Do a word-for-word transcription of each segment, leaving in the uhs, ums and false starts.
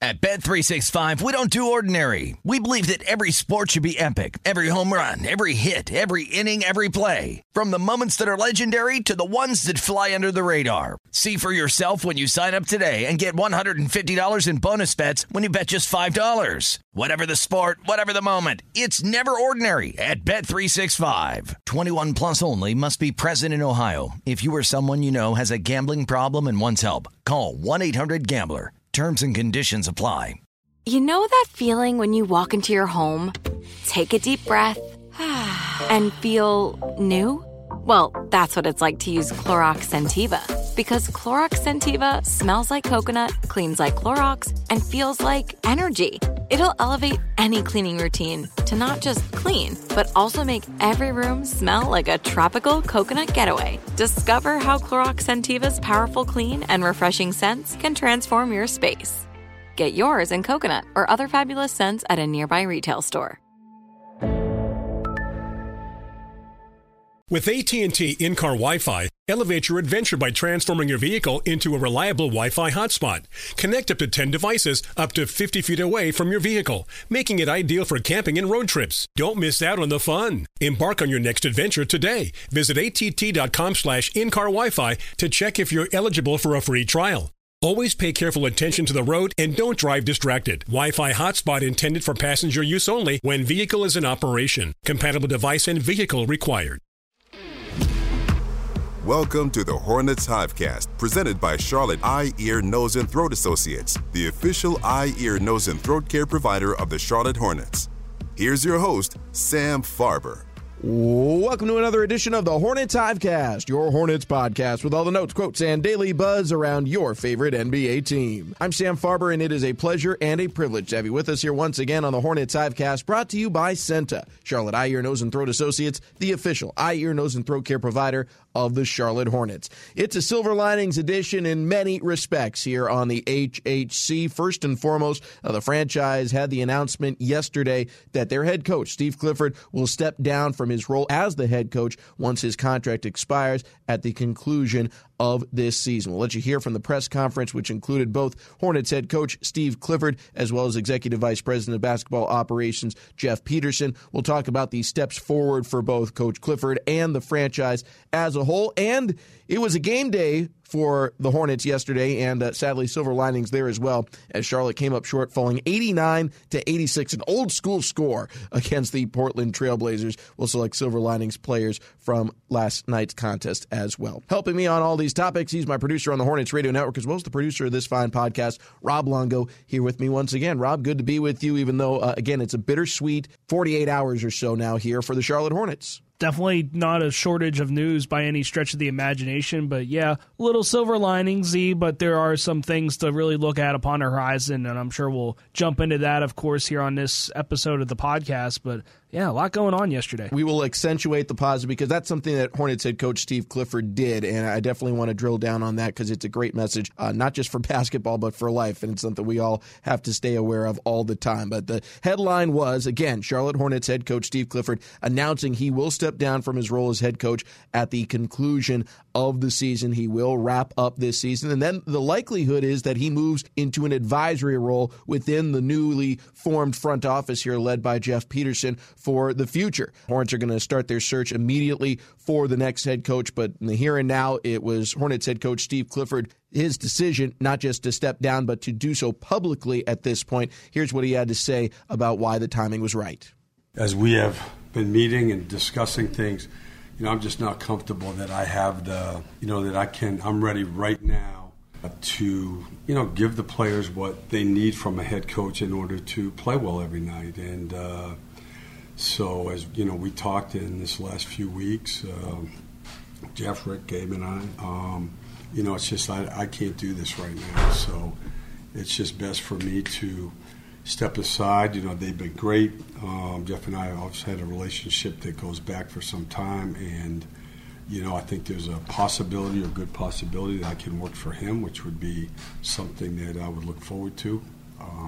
At Bet three sixty-five, we don't do ordinary. We believe that every sport should be epic. Every home run, every hit, every inning, every play. From the moments that are legendary to the ones that fly under the radar. See for yourself when you sign up today and get one hundred fifty dollars in bonus bets when you bet just five dollars. Whatever the sport, whatever the moment, it's never ordinary at Bet three sixty-five. twenty-one plus only. Must be present in Ohio. If you or someone you know has a gambling problem and wants help, call one eight hundred gambler. Terms and conditions apply. You know that feeling when you walk into your home, take a deep breath, and feel new? Well, that's what it's like to use Clorox Scentiva. Because Clorox Scentiva smells like coconut, cleans like Clorox, and feels like energy. It'll elevate any cleaning routine to not just clean, but also make every room smell like a tropical coconut getaway. Discover how Clorox Scentiva's powerful clean and refreshing scents can transform your space. Get yours in coconut or other fabulous scents at a nearby retail store. With A T and T in-car Wi-Fi, elevate your adventure by transforming your vehicle into a reliable Wi-Fi hotspot. Connect up to ten devices up to fifty feet away from your vehicle, making it ideal for camping and road trips. Don't miss out on the fun. Embark on your next adventure today. Visit att.com slash in-car Wi-Fi to check if you're eligible for a free trial. Always pay careful attention to the road and don't drive distracted. Wi-Fi hotspot intended for passenger use only when vehicle is in operation. Compatible device and vehicle required. Welcome to the Hornets Hivecast, presented by Charlotte Eye, Ear, Nose, and Throat Associates, the official eye, ear, nose, and throat care provider of the Charlotte Hornets. Here's your host, Sam Farber. Welcome to another edition of the Hornets Hivecast, your Hornets podcast with all the notes, quotes, and daily buzz around your favorite N B A team. I'm Sam Farber, and it is a pleasure and a privilege to have you with us here once again on the Hornets Hivecast, brought to you by Senta, Charlotte Eye, Ear, Nose, and Throat Associates, the official eye, ear, nose, and throat care provider of the Charlotte Hornets. It's a Silver Linings edition in many respects here on the H H C. First and foremost, uh, the franchise had the announcement yesterday that their head coach, Steve Clifford, will step down from his role as the head coach once his contract expires at the conclusion of this season. We'll let you hear from the press conference, which included both Hornets head coach Steve Clifford as well as Executive Vice President of Basketball Operations Jeff Peterson. We'll talk about the steps forward for both Coach Clifford and the franchise as a whole. And it was a game day for the Hornets yesterday, and uh, sadly, silver linings there as well, as Charlotte came up short, falling eighty-nine to eighty-six, an old school score against the Portland Trailblazers. We'll select silver linings players from last night's contest as well. Helping me on all these topics, he's my producer on the Hornets Radio Network, as well as the producer of this fine podcast, Rob Longo, here with me once again. Rob, good to be with you, even though, uh, again, it's a bittersweet forty-eight hours or so now here for the Charlotte Hornets. Definitely not a shortage of news by any stretch of the imagination, but yeah, little silver liningsy, but there are some things to really look at upon the horizon, and I'm sure we'll jump into that, of course, here on this episode of the podcast, but yeah, a lot going on yesterday. We will accentuate the positive because that's something that Hornets head coach Steve Clifford did, and I definitely want to drill down on that because it's a great message, uh, not just for basketball, but for life, and it's something we all have to stay aware of all the time. But the headline was, again, Charlotte Hornets head coach Steve Clifford announcing he will step down from his role as head coach at the conclusion of the season. He will wrap up this season, and then the likelihood is that he moves into an advisory role within the newly formed front office here led by Jeff Peterson for the future. Hornets are going to start their search immediately for the next head coach, but in the here and now, it was Hornets head coach Steve Clifford, his decision not just to step down, but to do so publicly at this point. Here's what he had to say about why the timing was right. As we have been meeting and discussing things, you know, I'm just not comfortable that I have the, you know, that I can, I'm ready right now to, you know, give the players what they need from a head coach in order to play well every night. And uh, so, as, you know, we talked in this last few weeks, uh, Jeff, Rick, Gabe, and I, um, you know, it's just I, I can't do this right now. So it's just best for me to step aside. You know, they've been great. Um, Jeff and I have always had a relationship that goes back for some time, and, you know, I think there's a possibility, a good possibility that I can work for him, which would be something that I would look forward to. Um,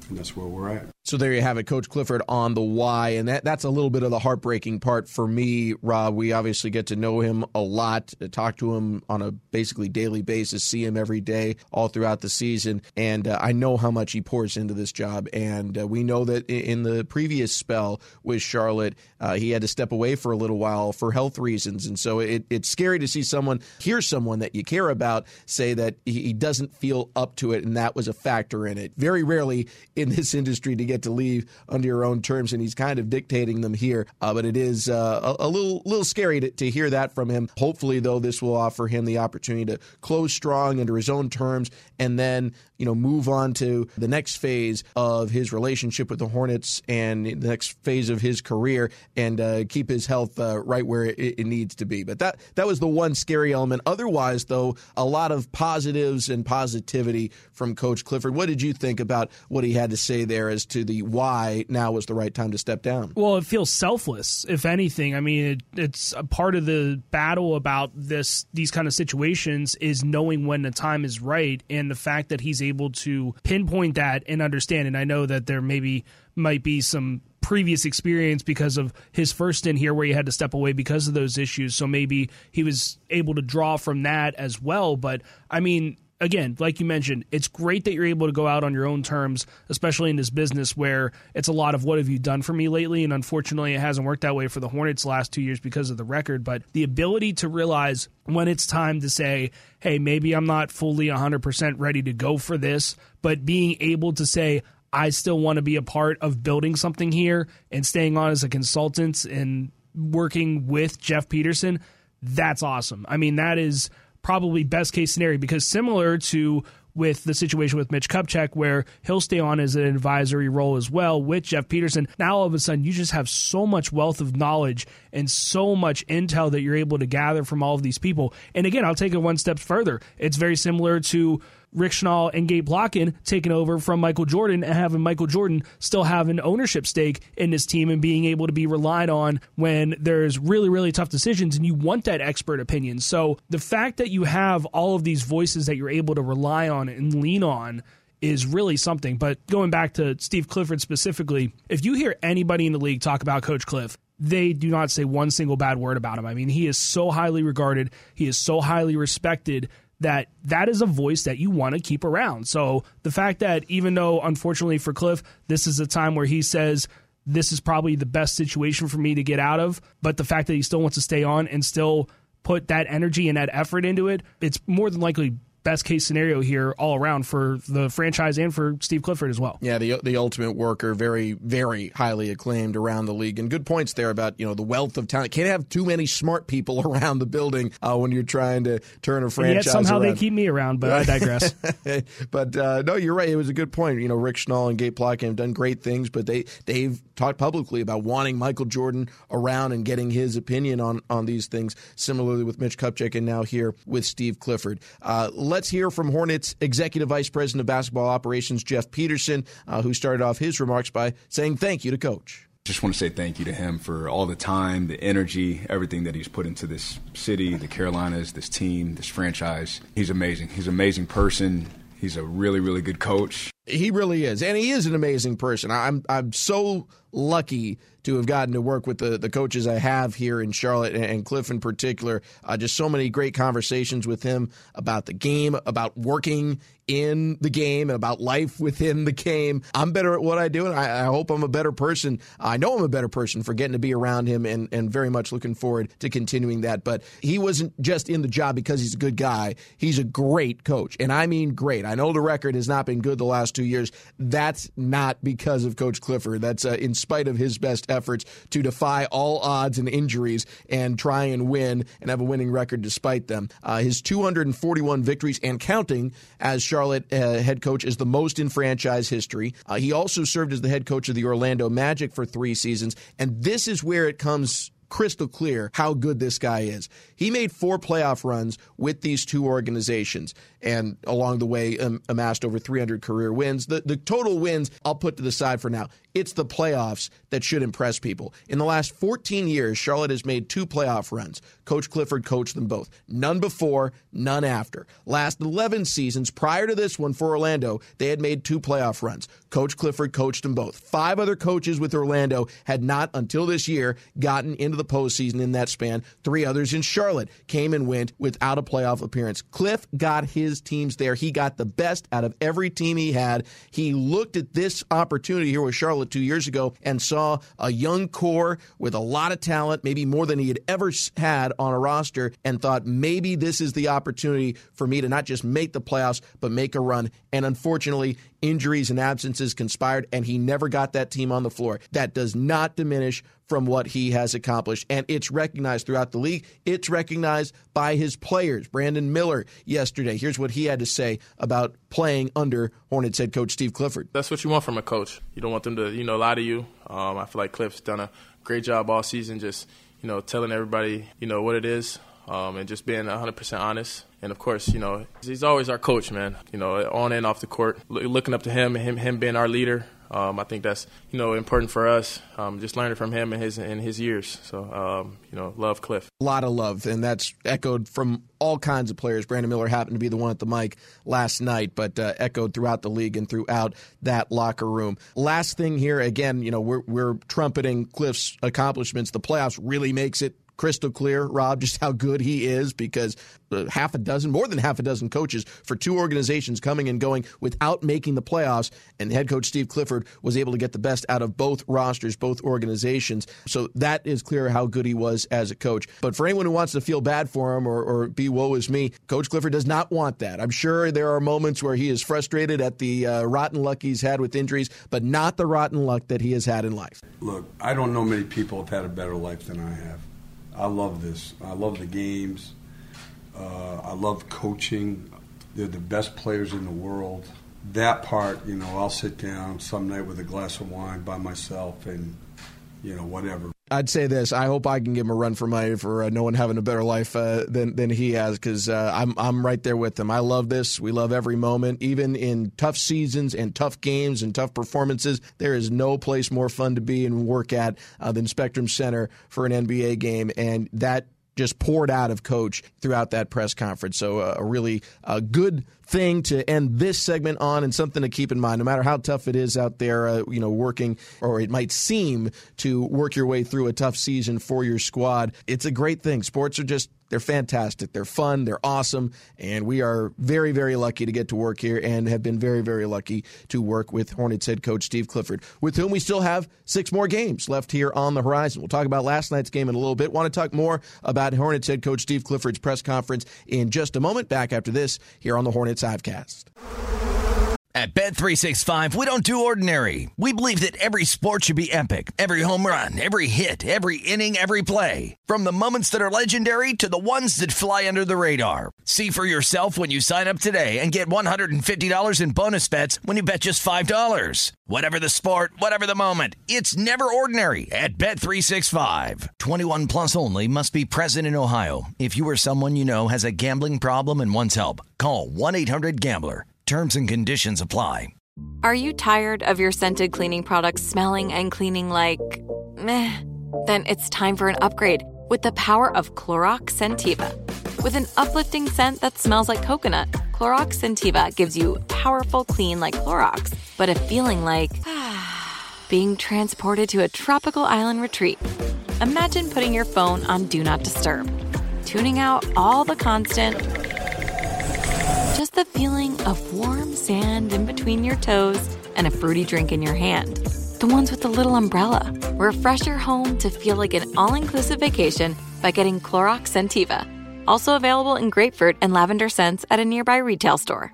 and that's where we're at. So there you have it, Coach Clifford on the why, and that, that's a little bit of the heartbreaking part for me, Rob. We obviously get to know him a lot, talk to him on a basically daily basis, see him every day all throughout the season, and uh, I know how much he pours into this job, and uh, we know that in the previous spell with Charlotte, uh, he had to step away for a little while for health reasons, and so it, it's scary to see someone, hear someone that you care about say that he, he doesn't feel up to it, and that was a factor in it. Very rarely in this industry to get to leave under your own terms, and he's kind of dictating them here. Uh, but it is uh, a, a little little scary to, to hear that from him. Hopefully, though, this will offer him the opportunity to close strong under his own terms and then, you know, move on to the next phase of his relationship with the Hornets and the next phase of his career and uh, keep his health uh, right where it, it needs to be. But that, that was the one scary element. Otherwise, though, a lot of positives and positivity from Coach Clifford. What did you think about what he had to say there as to the why now was the right time to step down? Well, it feels selfless, if anything. I mean, it, it's a part of the battle about this these kind of situations is knowing when the time is right, and the fact that he's able to pinpoint that and understand. And I know that there maybe might be some previous experience because of his first stint here where he had to step away because of those issues. So maybe he was able to draw from that as well. But, I mean, again, like you mentioned, it's great that you're able to go out on your own terms, especially in this business where it's a lot of what have you done for me lately, and unfortunately it hasn't worked that way for the Hornets the last two years because of the record, but the ability to realize when it's time to say, hey, maybe I'm not fully one hundred percent ready to go for this, but being able to say, I still want to be a part of building something here and staying on as a consultant and working with Jeff Peterson, that's awesome. I mean, that is probably best case scenario, because similar to with the situation with Mitch Kupchak, where he'll stay on as an advisory role as well with Jeff Peterson, now all of a sudden you just have so much wealth of knowledge and so much intel that you're able to gather from all of these people. And again, I'll take it one step further. It's very similar to Rick Schnall and Gabe Plotkin taking over from Michael Jordan and having Michael Jordan still have an ownership stake in this team and being able to be relied on when there's really, really tough decisions and you want that expert opinion. So the fact that you have all of these voices that you're able to rely on and lean on is really something. But going back to Steve Clifford specifically, if you hear anybody in the league talk about Coach Cliff, they do not say one single bad word about him. I mean, he is so highly regarded. He is so highly respected that that is a voice that you want to keep around. So the fact that even though, unfortunately for Cliff, this is a time where he says, this is probably the best situation for me to get out of, but the fact that he still wants to stay on and still put that energy and that effort into it, it's more than likely best case scenario here all around for the franchise and for Steve Clifford as well. Yeah, the the ultimate worker, very, very highly acclaimed around the league. And good points there about, you know, the wealth of talent. Can't have too many smart people around the building uh, when you're trying to turn a franchise and yet somehow around. They keep me around, but I digress. But uh, no, you're right. It was a good point. You know, Rick Schnall and Gabe Plotkin have done great things, but they, they've talked publicly about wanting Michael Jordan around and getting his opinion on, on these things, similarly with Mitch Kupchak and now here with Steve Clifford. Uh, let's hear from Hornets Executive Vice President of Basketball Operations, Jeff Peterson, uh, who started off his remarks by saying thank you to Coach. Just want to say thank you to him for all the time, the energy, everything that he's put into this city, the Carolinas, this team, this franchise. He's amazing. He's an amazing person. He's a really, really good coach. He really is, and he is an amazing person. I'm I'm so lucky to have gotten to work with the, the coaches I have here in Charlotte, and, and Cliff in particular. Uh, just so many great conversations with him about the game, about working in the game, and about life within the game. I'm better at what I do, and I, I hope I'm a better person. I know I'm a better person for getting to be around him, and, and very much looking forward to continuing that. But he wasn't just in the job because he's a good guy. He's a great coach, and I mean great. I know the record has not been good the last two years. That's not because of Coach Clifford. That's uh, in spite of his best efforts to defy all odds and injuries and try and win and have a winning record despite them. Uh, his two hundred forty-one victories and counting as Charlotte uh, head coach is the most in franchise history. Uh, he also served as the head coach of the Orlando Magic for three seasons, and this is where it comes crystal clear how good this guy is. He made four playoff runs with these two organizations, and along the way um, amassed over three hundred career wins. The, the total wins I'll put to the side for now. It's the playoffs that should impress people. In the last fourteen years, Charlotte has made two playoff runs. Coach Clifford coached them both. None before, none after. Last eleven seasons, prior to this one for Orlando, they had made two playoff runs. Coach Clifford coached them both. Five other coaches with Orlando had not, until this year, gotten into the postseason in that span. Three others in Charlotte came and went without a playoff appearance. Cliff got his teams there. He got the best out of every team he had. He looked at this opportunity here with Charlotte two years ago and saw a young core with a lot of talent, maybe more than he had ever had on a roster, and thought maybe this is the opportunity for me to not just make the playoffs, but make a run. And unfortunately, injuries and absences conspired, and he never got that team on the floor. That does not diminish from what he has accomplished, and it's recognized throughout the league. It's recognized by his players. Brandon Miller yesterday, here's what he had to say about playing under Hornets head coach Steve Clifford. That's what you want from a coach. You don't want them to, you know, lie to you. Um, I feel like Cliff's done a great job all season, just, you know, telling everybody, you know, what it is, um, and just being one hundred percent honest. And, of course, you know, he's always our coach, man, you know, on and off the court, looking up to him and him, him being our leader. Um, I think that's, you know, important for us, um, just learning from him in his in his years. So, um, you know, love Cliff. A lot of love, and that's echoed from all kinds of players. Brandon Miller happened to be the one at the mic last night, but uh, echoed throughout the league and throughout that locker room. Last thing here, again, you know, we're, we're trumpeting Cliff's accomplishments. The playoffs really makes it crystal clear, Rob, just how good he is, because uh, half a dozen, more than half a dozen coaches for two organizations coming and going without making the playoffs, and head coach Steve Clifford was able to get the best out of both rosters, both organizations. So that is clear how good he was as a coach. But for anyone who wants to feel bad for him or, or be woe is me, Coach Clifford does not want that. I'm sure there are moments where he is frustrated at the uh, rotten luck he's had with injuries, but not the rotten luck that he has had in life. Look, I don't know many people have had a better life than I have. I love this. I love the games. Uh, I love coaching. They're the best players in the world. That part, you know, I'll sit down some night with a glass of wine by myself and, you know, whatever. I'd say this. I hope I can give him a run for money for uh, no one having a better life uh, than than he has, because uh, I'm I'm right there with him. I love this. We love every moment, even in tough seasons and tough games and tough performances. There is no place more fun to be and work at uh, than Spectrum Center for an N B A game, and that just poured out of Coach throughout that press conference. So uh, a really uh, good thing to end this segment on, and something to keep in mind. No matter how tough it is out there, uh, you know, working, or it might seem to work your way through a tough season for your squad, it's a great thing. Sports are just, they're fantastic. They're fun. They're awesome. And we are very, very lucky to get to work here, and have been very, very lucky to work with Hornets head coach Steve Clifford, with whom we still have six more games left here on the horizon. We'll talk about last night's game in a little bit. Want to talk more about Hornets head coach Steve Clifford's press conference in just a moment. Back after this here on the Hornets Hivecast. At Bet three sixty-five, we don't do ordinary. We believe that every sport should be epic. Every home run, every hit, every inning, every play. From the moments that are legendary to the ones that fly under the radar. See for yourself when you sign up today and get one hundred fifty dollars in bonus bets when you bet just five dollars. Whatever the sport, whatever the moment, it's never ordinary at Bet three sixty-five. twenty-one plus only. Must be present in Ohio. If you or someone you know has a gambling problem and wants help, call one eight hundred gambler. Terms and conditions apply. Are you tired of your scented cleaning products smelling and cleaning like meh? Then it's time for an upgrade with the power of Clorox Scentiva. With an uplifting scent that smells like coconut, Clorox Scentiva gives you powerful clean like Clorox, but a feeling like being transported to a tropical island retreat. Imagine putting your phone on Do Not Disturb, tuning out all the constant, just the feeling of warm sand in between your toes and a fruity drink in your hand. The ones with the little umbrella. Refresh your home to feel like an all-inclusive vacation by getting Clorox Scentiva. Also available in grapefruit and lavender scents at a nearby retail store.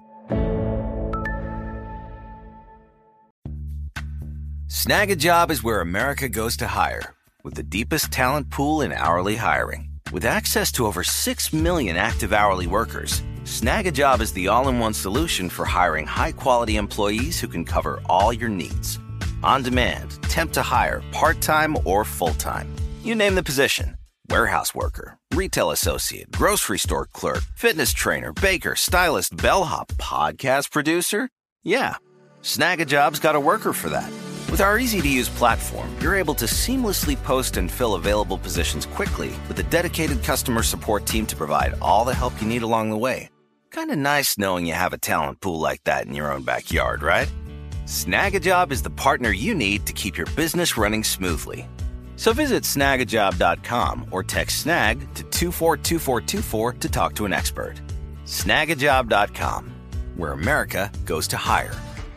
Snag a Job is where America goes to hire, with the deepest talent pool in hourly hiring. With access to over six million active hourly workers, Snag a Job is the all-in-one solution for hiring high-quality employees who can cover all your needs. On demand, temp to hire, part-time or full-time. You name the position. Warehouse worker, retail associate, grocery store clerk, fitness trainer, baker, stylist, bellhop, podcast producer. Yeah, Snag a Job's got a worker for that. With our easy-to-use platform, you're able to seamlessly post and fill available positions quickly with a dedicated customer support team to provide all the help you need along the way. Kind of nice knowing you have a talent pool like that in your own backyard, right? Snag a Job is the partner you need to keep your business running smoothly. So visit snag a job dot com or text snag to two four two four two four to talk to an expert. snag a job dot com, where America goes to hire.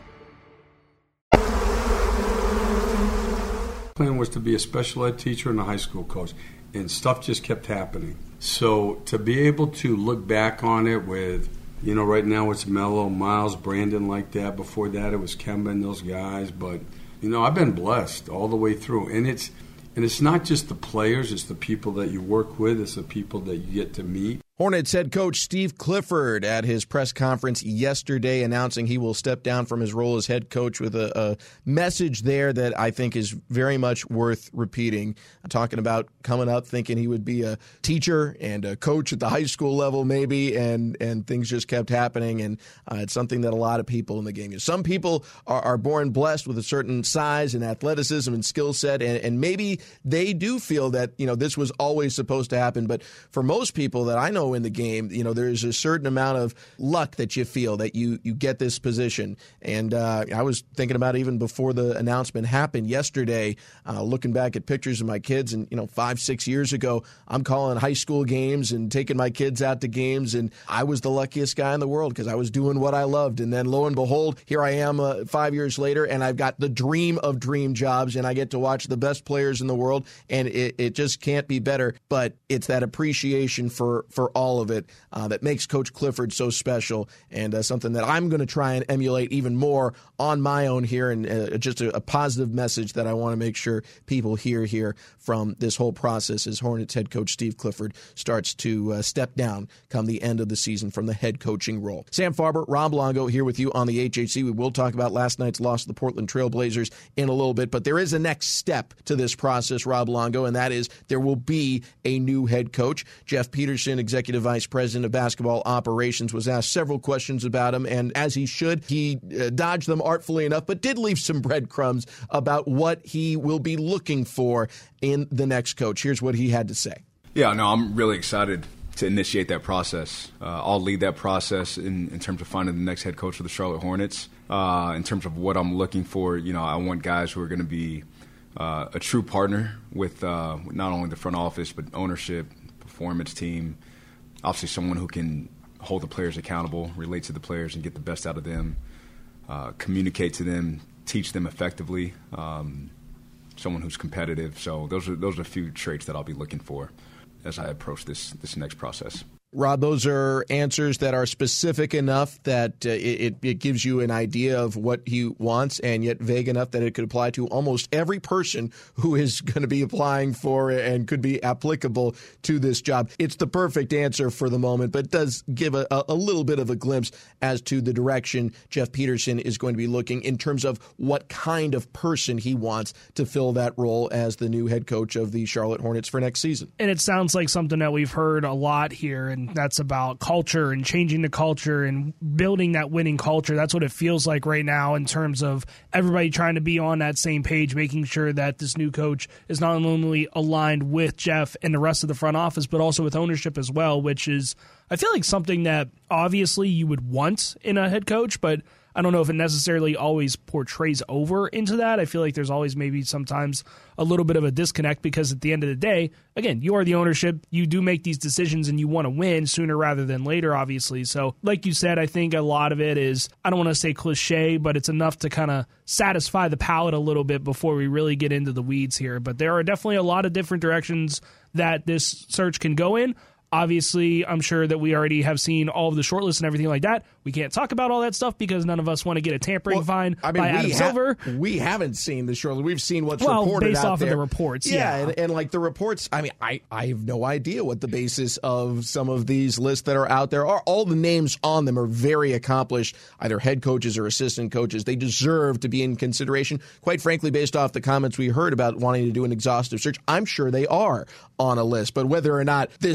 Plan was to be a special ed teacher and a high school coach, and stuff just kept happening. So to be able to look back on it with, you know, right now it's Mello, Miles, Brandon like that. Before that it was Kemba and those guys. But, you know, I've been blessed all the way through. And it's and it's not just the players, it's the people that you work with, it's the people that you get to meet. Hornets head coach Steve Clifford at his press conference yesterday announcing he will step down from his role as head coach with a, a message there that I think is very much worth repeating. I'm talking about coming up thinking he would be a teacher and a coach at the high school level maybe, and, and things just kept happening, and uh, it's something that a lot of people in the game use. Some people are, are born blessed with a certain size and athleticism and skill set, and, and maybe they do feel that, you know, this was always supposed to happen, but for most people that I know in the game, you know, there's a certain amount of luck that you feel that you you get this position. And uh, I was thinking about it even before the announcement happened yesterday, uh, looking back at pictures of my kids, and, you know, five, six years ago, I'm calling high school games and taking my kids out to games, and I was the luckiest guy in the world because I was doing what I loved. And then lo and behold, here I am uh, five years later, and I've got the dream of dream jobs, and I get to watch the best players in the world, and it, it just can't be better. But it's that appreciation for, for all of it uh, that makes Coach Clifford so special, and uh, something that I'm going to try and emulate even more on my own here, and uh, just a, a positive message that I want to make sure people hear here from this whole process as Hornets head coach Steve Clifford starts to uh, step down come the end of the season from the head coaching role. Sam Farber, Rob Longo here with you on the H H C. We will talk about last night's loss to the Portland Trail Blazers in a little bit, but there is a next step to this process, Rob Longo, and that is there will be a new head coach. Jeff Peterson, executive vice president of basketball operations, was asked several questions about him, and as he should, he uh, dodged them artfully enough, but did leave some breadcrumbs about what he will be looking for in the next coach. Here's what he had to say. Yeah, no, I'm really excited to initiate that process. Uh, I'll lead that process in, in terms of finding the next head coach for the Charlotte Hornets. Uh, in terms of what I'm looking for, you know, I want guys who are going to be uh, a true partner with uh, not only the front office, but ownership, performance team. Obviously someone who can hold the players accountable, relate to the players and get the best out of them, uh, communicate to them, teach them effectively, um, someone who's competitive. So those are those are a few traits that I'll be looking for as I approach this this next process. Rob, those are answers that are specific enough that uh, it, it gives you an idea of what he wants, and yet vague enough that it could apply to almost every person who is going to be applying for and could be applicable to this job. It's the perfect answer for the moment, but it does give a, a little bit of a glimpse as to the direction Jeff Peterson is going to be looking in terms of what kind of person he wants to fill that role as the new head coach of the Charlotte Hornets for next season. And it sounds like something that we've heard a lot here, and that's about culture and changing the culture and building that winning culture. That's what it feels like right now in terms of everybody trying to be on that same page, making sure that this new coach is not only aligned with Jeff and the rest of the front office, but also with ownership as well, which is, I feel like, something that obviously you would want in a head coach, but I don't know if it necessarily always portrays over into that. I feel like there's always maybe sometimes a little bit of a disconnect because at the end of the day, again, you are the ownership. You do make these decisions and you want to win sooner rather than later, obviously. So like you said, I think a lot of it is, I don't want to say cliche, but it's enough to kind of satisfy the palate a little bit before we really get into the weeds here. But there are definitely a lot of different directions that this search can go in. Obviously, I'm sure that we already have seen all of the shortlists and everything like that. We can't talk about all that stuff because none of us want to get a tampering well, fine I mean, by Adam ha- Silver. We haven't seen the shortlist. We've seen what's well, reported based out off there. of the reports. Yeah, yeah. And, and like the reports, I mean, I, I have no idea what the basis of some of these lists that are out there are. All the names on them are very accomplished, either head coaches or assistant coaches. They deserve to be in consideration. Quite frankly, based off the comments we heard about wanting to do an exhaustive search, I'm sure they are on a list. But whether or not this four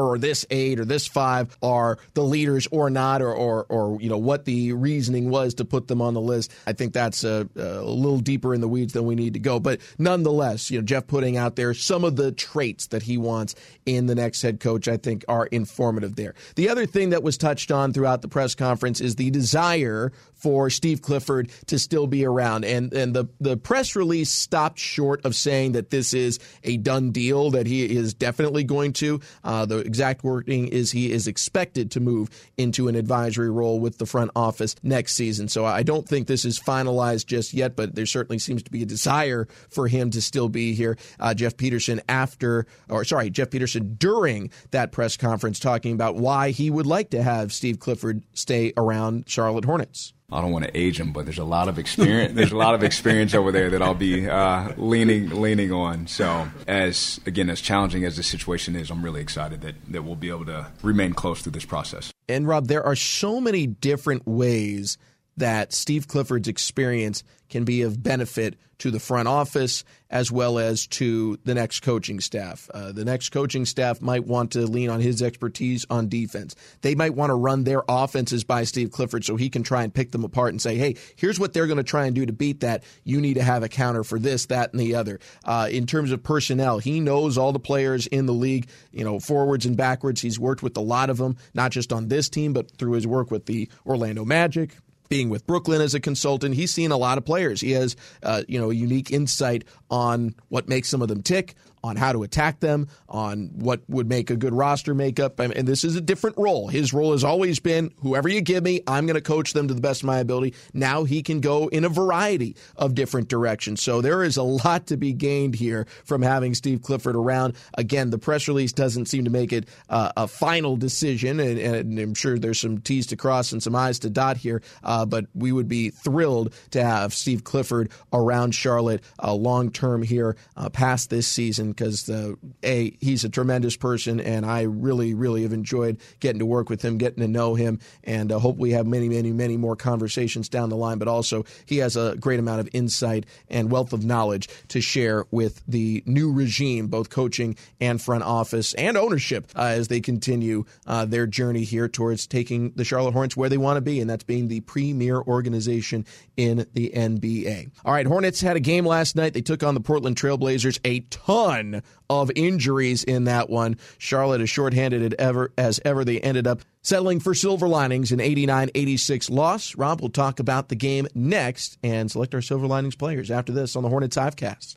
or this eight or this five are the leaders or not, or, or, or you know, what the reasoning was to put them on the list. I think that's a, a little deeper in the weeds than we need to go. But nonetheless, you know, Jeff putting out there some of the traits that he wants in the next head coach, I think, are informative there. The other thing that was touched on throughout the press conference is the desire for Steve Clifford to still be around. And and the, the press release stopped short of saying that this is a done deal, that he is definitely going to. Uh, the exact wording is he is expected to move into an advisory role with the front office next season. So I don't think this is finalized just yet, but there certainly seems to be a desire for him to still be here. Uh, Jeff Peterson after, or sorry, Jeff Peterson during that press conference talking about why he would like to have Steve Clifford stay around Charlotte Hornets. I don't want to age him, but there's a lot of experience. There's a lot of experience over there that I'll be uh, leaning leaning on. So, as again, as challenging as the situation is, I'm really excited that that we'll be able to remain close through this process. And Rob, there are so many different ways that Steve Clifford's experience can be of benefit to the front office as well as to the next coaching staff. Uh, the next coaching staff might want to lean on his expertise on defense. They might want to run their offenses by Steve Clifford so he can try and pick them apart and say, hey, here's what they're going to try and do to beat that. You need to have a counter for this, that, and the other. Uh, in terms of personnel, he knows all the players in the league, you know, forwards and backwards. He's worked with a lot of them, not just on this team, but through his work with the Orlando Magic, being with Brooklyn as a consultant. He's seen a lot of players. He has, uh, you know, a unique insight on what makes some of them tick, on how to attack them, on what would make a good roster makeup. And this is a different role. His role has always been, whoever you give me, I'm going to coach them to the best of my ability. Now he can go in a variety of different directions. So there is a lot to be gained here from having Steve Clifford around. Again, the press release doesn't seem to make it uh, a final decision, and, and I'm sure there's some T's to cross and some I's to dot here, uh, but we would be thrilled to have Steve Clifford around Charlotte uh, long-term here uh, past this season, because, uh, A, he's a tremendous person, and I really, really have enjoyed getting to work with him, getting to know him, and uh, hope we have many, many, many more conversations down the line. But also, he has a great amount of insight and wealth of knowledge to share with the new regime, both coaching and front office and ownership, uh, as they continue uh, their journey here towards taking the Charlotte Hornets where they want to be, and that's being the premier organization in the N B A. All right, Hornets had a game last night. They took on the Portland Trailblazers. A ton of injuries in that one. Charlotte as shorthanded ever, as ever. They ended up settling for silver linings, an eighty-nine eighty-six loss. Rob will talk about the game next and select our silver linings players after this on the Hornets Hivecast.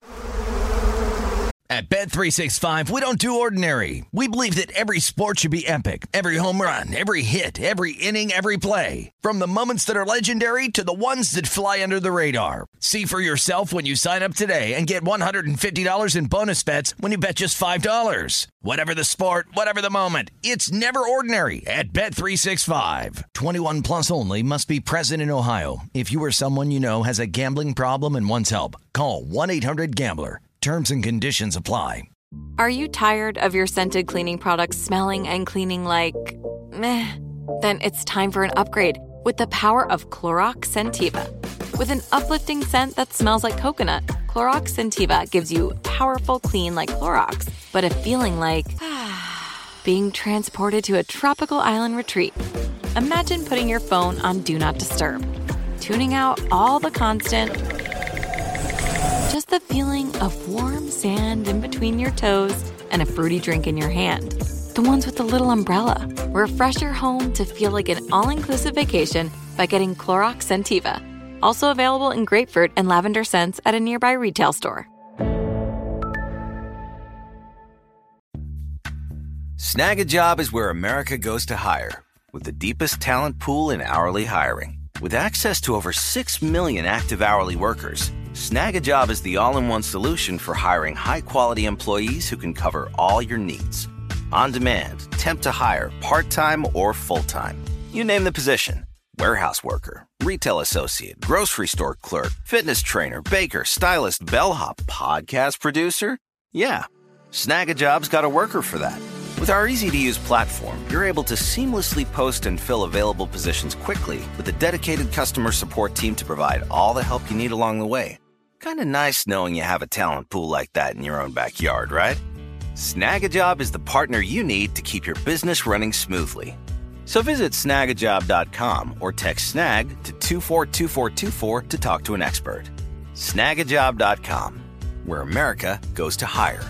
At Bet three sixty-five, we don't do ordinary. We believe that every sport should be epic. Every home run, every hit, every inning, every play. From the moments that are legendary to the ones that fly under the radar. See for yourself when you sign up today and get one hundred fifty dollars in bonus bets when you bet just five dollars. Whatever the sport, whatever the moment, it's never ordinary at Bet three sixty-five. twenty-one plus only. Must be present in Ohio. If you or someone you know has a gambling problem and wants help, call one eight hundred gambler. Terms and conditions apply. Are you tired of your scented cleaning products smelling and cleaning like meh? Then it's time for an upgrade with the power of Clorox Scentiva. With an uplifting scent that smells like coconut, Clorox Scentiva gives you powerful clean like Clorox, but a feeling like being transported to a tropical island retreat. Imagine putting your phone on Do Not Disturb, tuning out all the constant, just the feeling of warm sand in between your toes and a fruity drink in your hand. The ones with the little umbrella. Refresh your home to feel like an all-inclusive vacation by getting Clorox Scentiva. Also available in grapefruit and lavender scents at a nearby retail store. Snag a Job is where America goes to hire, with the deepest talent pool in hourly hiring. With access to over six million active hourly workers, Snag a Job is the all-in-one solution for hiring high-quality employees who can cover all your needs. On demand, temp to hire, part-time or full-time. You name the position. Warehouse worker, retail associate, grocery store clerk, fitness trainer, baker, stylist, bellhop, podcast producer. Yeah, Snag a Job's got a worker for that. With our easy-to-use platform, you're able to seamlessly post and fill available positions quickly with a dedicated customer support team to provide all the help you need along the way. Kind of nice knowing you have a talent pool like that in your own backyard, right? Snag a Job is the partner you need to keep your business running smoothly. So visit snag a job dot com or text snag to two four two four two four to talk to an expert. snag a job dot com, where America goes to hire.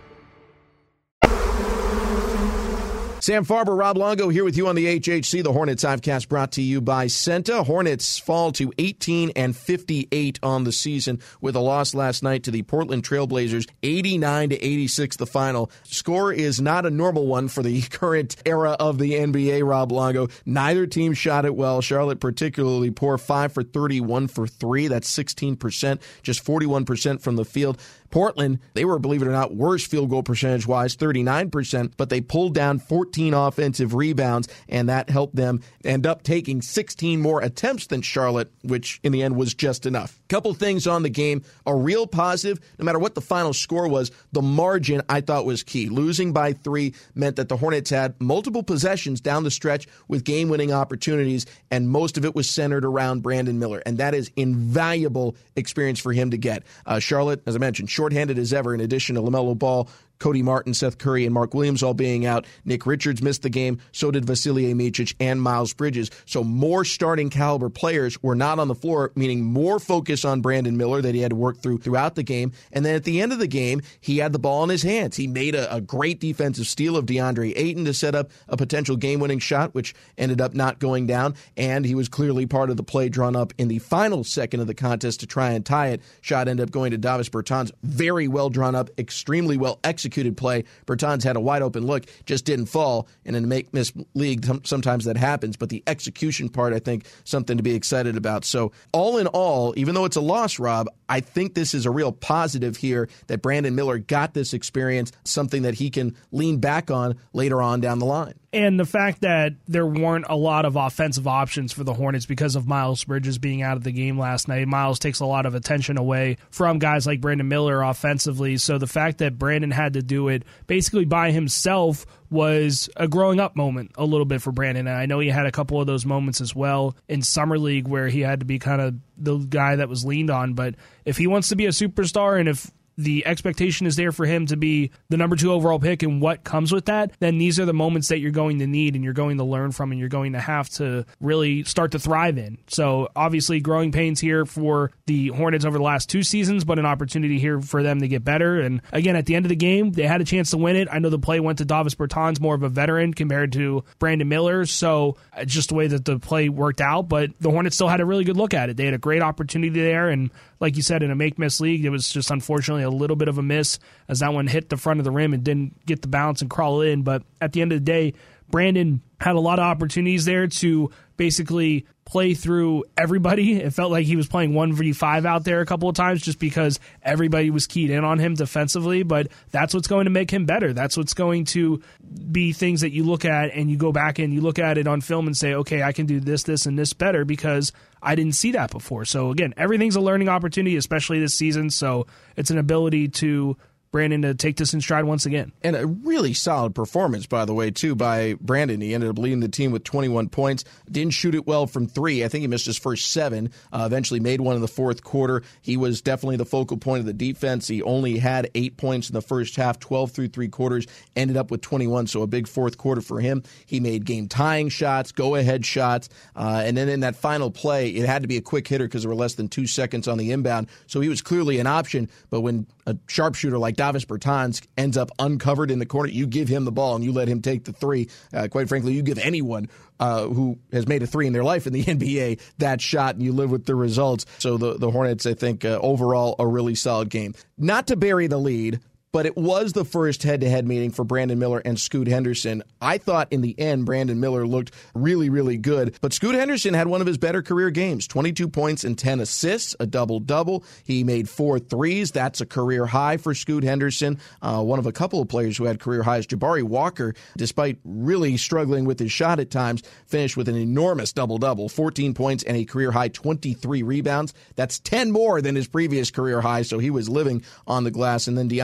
Sam Farber, Rob Longo here with you on the H H C. The Hornets Hivecast brought to you by Senta. Hornets fall to eighteen and fifty-eight on the season with a loss last night to the Portland Trailblazers, eighty-nine to eighty-six the final. Score is not a normal one for the current era of the N B A, Rob Longo. Neither team shot it well. Charlotte particularly poor, five for thirty, one for three. That's sixteen percent, just forty-one percent from the field. Portland, they were, believe it or not, worse field goal percentage-wise, thirty-nine percent, but they pulled down fourteen offensive rebounds, and that helped them end up taking sixteen more attempts than Charlotte, which in the end was just enough. Couple things on the game. A real positive, no matter what the final score was, the margin I thought was key. Losing by three meant that the Hornets had multiple possessions down the stretch with game-winning opportunities, and most of it was centered around Brandon Miller, and that is invaluable experience for him to get. Uh, Charlotte, as I mentioned, shorthanded as ever in addition to LaMelo Ball, Cody Martin, Seth Curry, and Mark Williams all being out. Nick Richards missed the game. So did Vasilije Micic and Miles Bridges. So more starting caliber players were not on the floor, meaning more focus on Brandon Miller that he had to work through throughout the game. And then at the end of the game, he had the ball in his hands. He made a, a great defensive steal of DeAndre Ayton to set up a potential game-winning shot, which ended up not going down. And he was clearly part of the play drawn up in the final second of the contest to try and tie it. Shot ended up going to Davis Bertans. Very well drawn up, extremely well executed. Executed play. Bertans had a wide open look, just didn't fall. And in a make-miss league, sometimes that happens. But the execution part, I think, something to be excited about. So all in all, even though it's a loss, Rob, I think this is a real positive here that Brandon Miller got this experience, something that he can lean back on later on down the line. And the fact that there weren't a lot of offensive options for the Hornets because of Miles Bridges being out of the game last night. Miles takes a lot of attention away from guys like Brandon Miller offensively. So the fact that Brandon had to do it basically by himself was a growing up moment a little bit for Brandon. And I know he had a couple of those moments as well in Summer League where he had to be kind of the guy that was leaned on. But if he wants to be a superstar and if the expectation is there for him to be the number two overall pick and what comes with that, then these are the moments that you're going to need and you're going to learn from and you're going to have to really start to thrive in. So obviously growing pains here for the Hornets over the last two seasons, but an opportunity here for them to get better. And again, at the end of the game, they had a chance to win it. I know the play went to Davis Bertans, more of a veteran compared to Brandon Miller. So it's just the way that the play worked out, but the Hornets still had a really good look at it. They had a great opportunity there. And like you said, in a make-miss league, it was just unfortunately a little bit of a miss as that one hit the front of the rim and didn't get the bounce and crawl in. But at the end of the day, Brandon had a lot of opportunities there to basically play through everybody. It felt like he was playing one v five out there a couple of times just because everybody was keyed in on him defensively, but that's what's going to make him better. That's what's going to be things that you look at and you go back and you look at it on film and say, okay, I can do this, this, and this better because I didn't see that before. So again, everything's a learning opportunity, especially this season, so it's an ability to Brandon to take this in stride once again. And a really solid performance, by the way, too, by Brandon. He ended up leading the team with twenty-one points. Didn't shoot it well from three. I think he missed his first seven. Uh, eventually made one in the fourth quarter. He was definitely the focal point of the defense. He only had eight points in the first half, twelve through three quarters, ended up with twenty-one, so a big fourth quarter for him. He made game-tying shots, go-ahead shots, uh, and then in that final play, it had to be a quick hitter because there were less than two seconds on the inbound, so he was clearly an option, but when a sharpshooter like Davis Bertans ends up uncovered in the corner, you give him the ball and you let him take the three. Uh, quite frankly, you give anyone uh, who has made a three in their life in the N B A that shot and you live with the results. So the, the Hornets, I think, uh, overall, a really solid game. Not to bury the lead, but it was the first head-to-head meeting for Brandon Miller and Scoot Henderson. I thought in the end, Brandon Miller looked really, really good. But Scoot Henderson had one of his better career games, twenty-two points and ten assists, a double-double. He made four threes. That's a career high for Scoot Henderson. Uh, one of a couple of players who had career highs. Jabari Walker, despite really struggling with his shot at times, finished with an enormous double-double, fourteen points and a career-high twenty-three rebounds. That's ten more than his previous career high, so he was living on the glass. And then DeAndre Ayton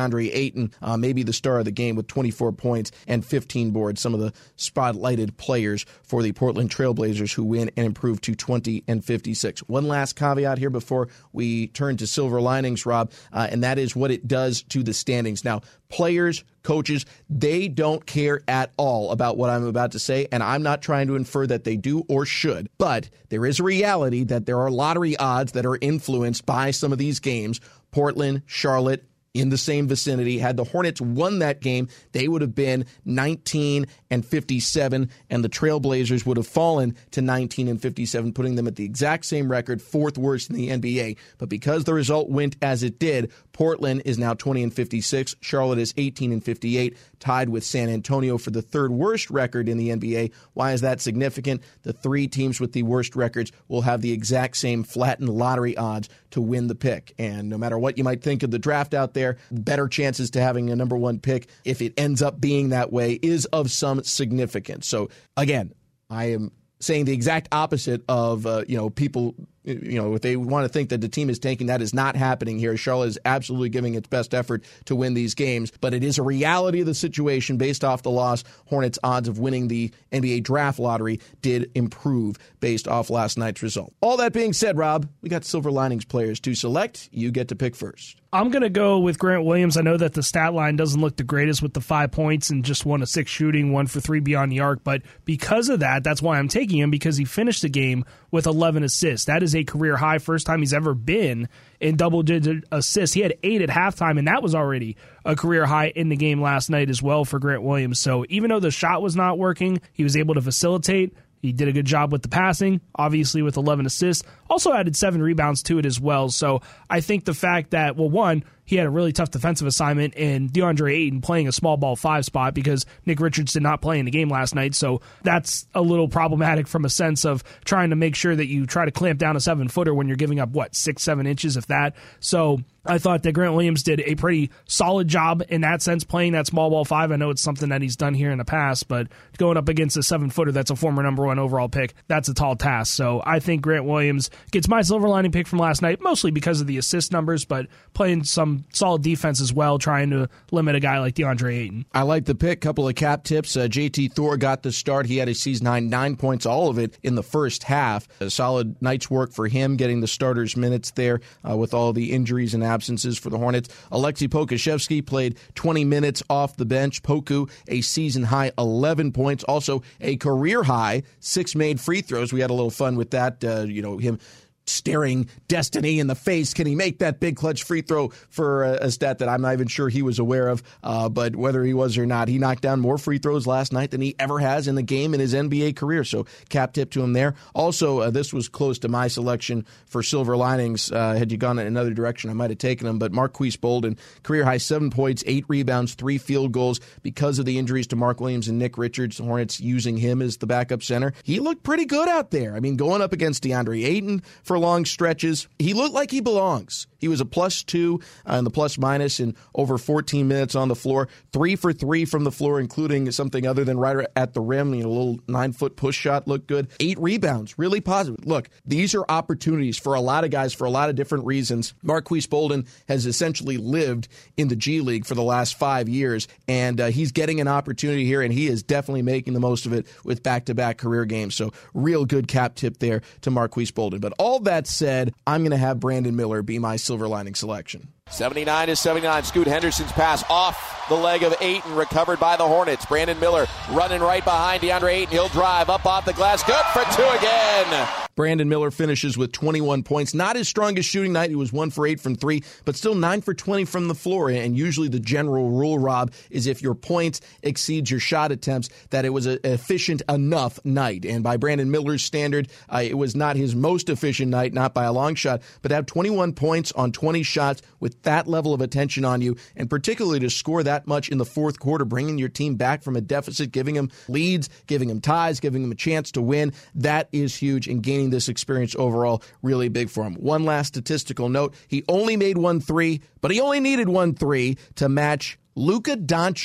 Ayton, uh, maybe the star of the game with twenty-four points and fifteen boards, some of the spotlighted players for the Portland Trailblazers who win and improve to twenty and fifty-six. One last caveat here before we turn to silver linings, Rob, uh, and that is what it does to the standings. Now, players, coaches, they don't care at all about what I'm about to say, and I'm not trying to infer that they do or should, but there is a reality that there are lottery odds that are influenced by some of these games. Portland, Charlotte, in the same vicinity. Had the Hornets won that game, they would have been nineteen and fifty-seven, and the Trailblazers would have fallen to nineteen and fifty-seven, putting them at the exact same record, fourth worst in the N B A. But because the result went as it did, Portland is now twenty and fifty-six, Charlotte is eighteen and fifty-eight, tied with San Antonio for the third worst record in the N B A. Why is that significant? The three teams with the worst records will have the exact same flattened lottery odds to win the pick. And no matter what you might think of the draft out there, better chances to having a number one pick, if it ends up being that way, is of some significance. So again, I am saying the exact opposite of, uh, you know, people, you know, if they want to think that the team is tanking, that is not happening here. Charlotte is absolutely giving its best effort to win these games, but it is a reality of the situation based off the loss. Hornets' odds of winning the N B A draft lottery did improve based off last night's result. All that being said, Rob, we got silver linings players to select. You get to pick first. I'm going to go with Grant Williams. I know that the stat line doesn't look the greatest with the five points and just one of six shooting, one for three beyond the arc, but because of that, that's why I'm taking him, because he finished the game with eleven assists. That is a career high, first time he's ever been in double-digit assists. He had eight at halftime, and that was already a career high in the game last night as well for Grant Williams. So even though the shot was not working, he was able to facilitate. He did a good job with the passing, obviously with eleven assists. Also added seven rebounds to it as well. So I think the fact that, well, one, he had a really tough defensive assignment in DeAndre Ayton playing a small ball five spot because Nick Richards did not play in the game last night. So that's a little problematic from a sense of trying to make sure that you try to clamp down a seven footer when you're giving up, what, six, seven inches, if that. So I thought that Grant Williams did a pretty solid job in that sense, playing that small ball five. I know it's something that he's done here in the past, but going up against a seven footer that's a former number one overall pick, that's a tall task. So I think Grant Williams gets my silver lining pick from last night, mostly because of the assist numbers, but playing some solid defense as well, trying to limit a guy like DeAndre Ayton. I like the pick. Couple of cap tips. Uh, J T Thor got the start. He had a season high nine points, all of it in the first half. A solid night's work for him, getting the starters minutes there uh, with all the injuries and absences for the Hornets. Alexei Pokusevski played twenty minutes off the bench. Poku, a season high eleven points, also a career high six made free throws. We had a little fun with that. Uh, you know, him staring destiny in the face. Can he make that big clutch free throw for a, a stat that I'm not even sure he was aware of, uh, but whether he was or not, he knocked down more free throws last night than he ever has in the game in his N B A career, so cap tip to him there. Also, uh, this was close to my selection for silver linings. Uh, had you gone in another direction, I might have taken him, but Marquise Bolden, career high seven points, eight rebounds, three field goals because of the injuries to Mark Williams and Nick Richards. The Hornets using him as the backup center. He looked pretty good out there. I mean, going up against DeAndre Ayton for long stretches, he looked like he belongs. He was a plus two uh, in the plus minus in over fourteen minutes on the floor, three for three from the floor, including something other than right at the rim. You know, a little nine-foot push shot looked good. Eight rebounds, really positive. Look, these are opportunities for a lot of guys for a lot of different reasons. Marquise Bolden has essentially lived in the G League for the last five years, and uh, he's getting an opportunity here, and he is definitely making the most of it with back-to-back career games. So real good cap tip there to Marquise Bolden. But all that said, I'm going to have Brandon Miller be my silver lining selection. seventy-nine to seventy-nine. Scoot Henderson's pass off the leg of Ayton, recovered by the Hornets. Brandon Miller running right behind DeAndre Ayton. He'll drive up off the glass. Good for two again. Brandon Miller finishes with twenty-one points. Not his strongest shooting night. He was one for eight from three, but still nine for twenty from the floor. And usually the general rule, Rob, is if your points exceeds your shot attempts, that it was an efficient enough night. And by Brandon Miller's standard, uh, it was not his most efficient night, not by a long shot, but to have twenty-one points on twenty shots with that level of attention on you, and particularly to score that much in the fourth quarter, bringing your team back from a deficit, giving them leads, giving them ties, giving them a chance to win, that is huge, and gaining this experience overall really big for him. One last statistical note, he only made one three, but he only needed one three to match Luka Doncic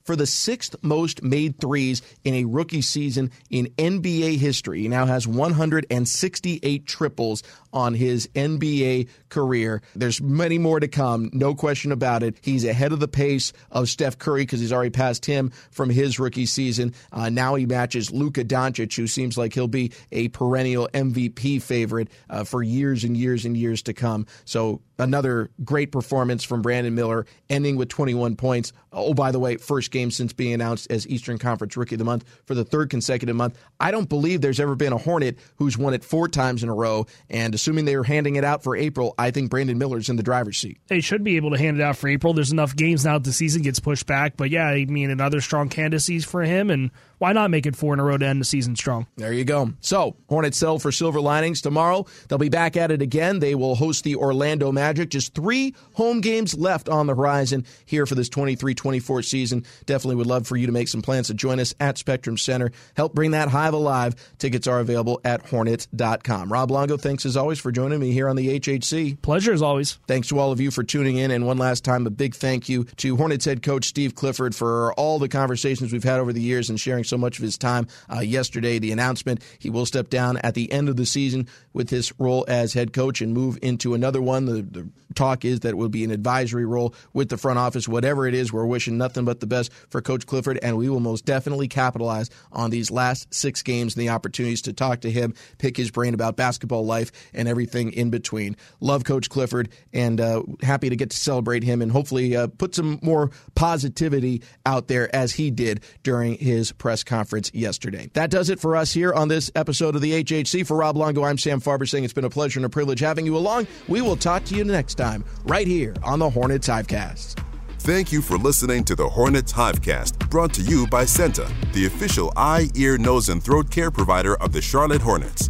for the sixth most made threes in a rookie season in N B A history. He now has one hundred sixty-eight triples on his N B A career. There's many more to come, no question about it. He's ahead of the pace of Steph Curry because he's already passed him from his rookie season. Uh, now he matches Luka Doncic, who seems like he'll be a perennial M V P favorite uh, for years and years and years to come. So another great performance from Brandon Miller, ending with twenty-one points. Oh, by the way, first game since being announced as Eastern Conference Rookie of the Month for the third consecutive month. I don't believe there's ever been a Hornet who's won it four times in a row, and assuming they were handing it out for April, I think Brandon Miller's in the driver's seat. They should be able to hand it out for April. There's enough games now that the season gets pushed back, but yeah, I mean, another strong candidacy for him, and why not make it four in a row to end the season strong? There you go. So, Hornets settle for Silver Linings tomorrow. They'll be back at it again. They will host the Orlando Magic. Just three home games left on the horizon here for this twenty-three twenty-four season. Definitely would love for you to make some plans to join us at Spectrum Center. Help bring that hive alive. Tickets are available at hornets dot com. Rob Longo, thanks as always for joining me here on the H H C. Pleasure as always. Thanks to all of you for tuning in. And one last time, a big thank you to Hornets head coach Steve Clifford for all the conversations we've had over the years and sharing so much of his time. Uh, yesterday, the announcement, he will step down at the end of the season with his role as head coach and move into another one. The, the talk is that it will be an advisory role with the front office. Whatever it is, we're wishing nothing but the best for Coach Clifford, and we will most definitely capitalize on these last six games and the opportunities to talk to him, pick his brain about basketball life and everything in between. Love Coach Clifford, and uh, happy to get to celebrate him and hopefully uh, put some more positivity out there as he did during his press conference yesterday. That does it for us here on this episode of the H H C. For Rob Longo, I'm Sam Farber saying it's been a pleasure and a privilege having you along. We will talk to you next time right here on the Hornets Hivecast. Thank you for listening to the Hornets Hivecast, brought to you by Senta, the official eye, ear, nose, and throat care provider of the Charlotte Hornets.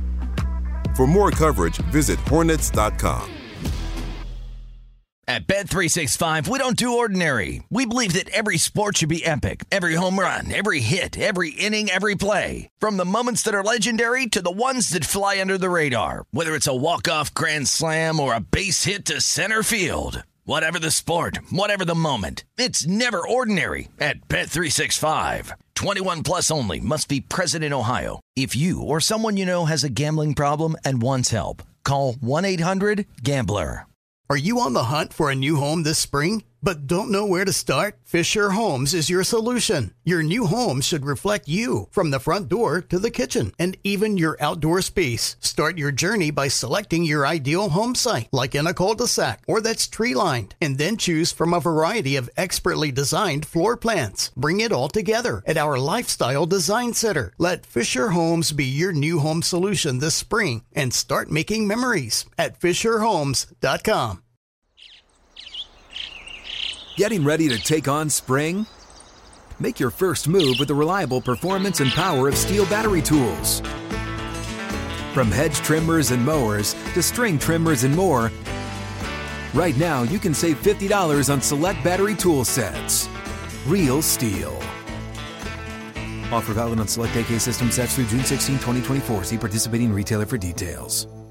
For more coverage, visit hornets dot com. At Bet three sixty-five, we don't do ordinary. We believe that every sport should be epic. Every home run, every hit, every inning, every play. From the moments that are legendary to the ones that fly under the radar. Whether it's a walk-off grand slam or a base hit to center field. Whatever the sport, whatever the moment, it's never ordinary at Bet three sixty-five. twenty-one plus only. Must be present in Ohio. If you or someone you know has a gambling problem and wants help, call one eight hundred gambler. Are you on the hunt for a new home this spring, but don't know where to start? Fisher Homes is your solution. Your new home should reflect you, from the front door to the kitchen, and even your outdoor space. Start your journey by selecting your ideal home site, like in a cul-de-sac or that's tree-lined, and then choose from a variety of expertly designed floor plans. Bring it all together at our Lifestyle Design Center. Let Fisher Homes be your new home solution this spring and start making memories at fisher homes dot com. Getting ready to take on spring? Make your first move with the reliable performance and power of Steel battery tools. From hedge trimmers and mowers to string trimmers and more, right now you can save fifty dollars on select battery tool sets. Real Steel. Offer valid on select A K system sets through June sixteenth, twenty twenty-four. See participating retailer for details.